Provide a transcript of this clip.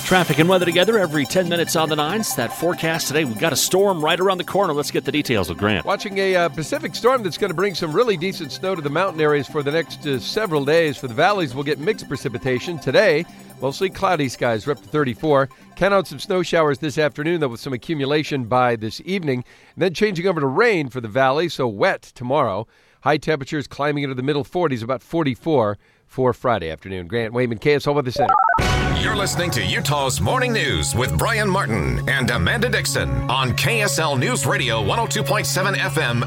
Traffic and weather together every 10 minutes on the 9s. That forecast today, we've got a storm right around the corner. Let's get the details with Grant. Watching a Pacific storm that's going to bring some really decent snow to the mountain areas for the next several days. For the valleys, we'll get mixed precipitation. Today, mostly cloudy skies. We're up to 34. Count out some snow showers this afternoon, though, with some accumulation by this evening. And then changing over to rain for the valley, so wet tomorrow. High temperatures climbing into the middle 40s, about 44 for Friday afternoon. Grant Wayman, KSL Weather Center. You're listening to Utah's Morning News with Brian Martin and Amanda Dixon on KSL News Radio 102.7 FM.